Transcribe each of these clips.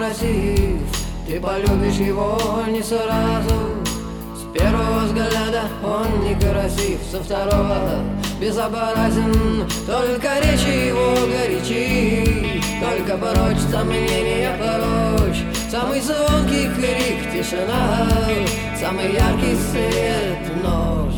красив, ты полюбишь его не сразу. С первого взгляда он некрасив, со второго безобразен, только речи его горячи, только прочь сомнения прочь. Самый звонкий крик — тишина, самый яркий свет — ночь.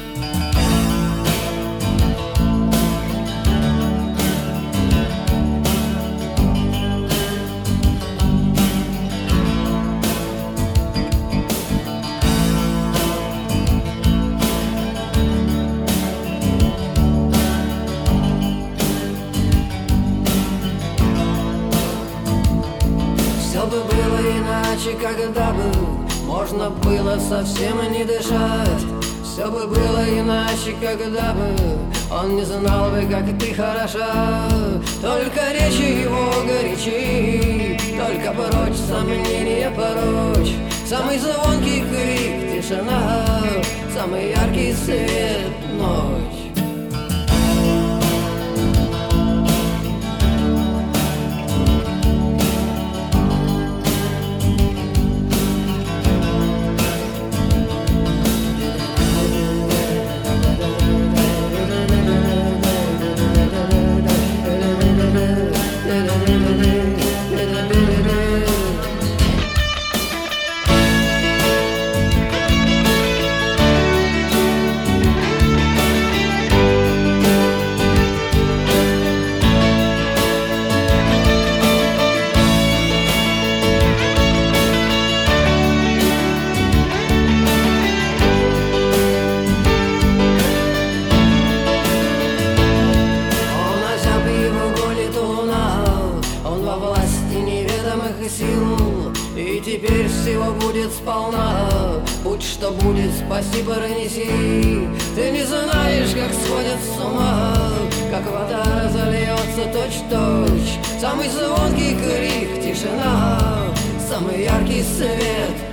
Все бы было иначе, когда бы можно было совсем не дышать. Все бы было иначе, когда бы он не знал бы, как ты хороша. Только речи его горячи, только прочь сомнения прочь. Самый звонкий крик — тишина, самый яркий свет — ночь. Сил, и теперь всего будет сполна. Будь что будет, спаси, пронеси. Ты не знаешь, как сходят с ума, как вода разольется точь-в-точь. Самый звонкий крик — тишина, самый яркий свет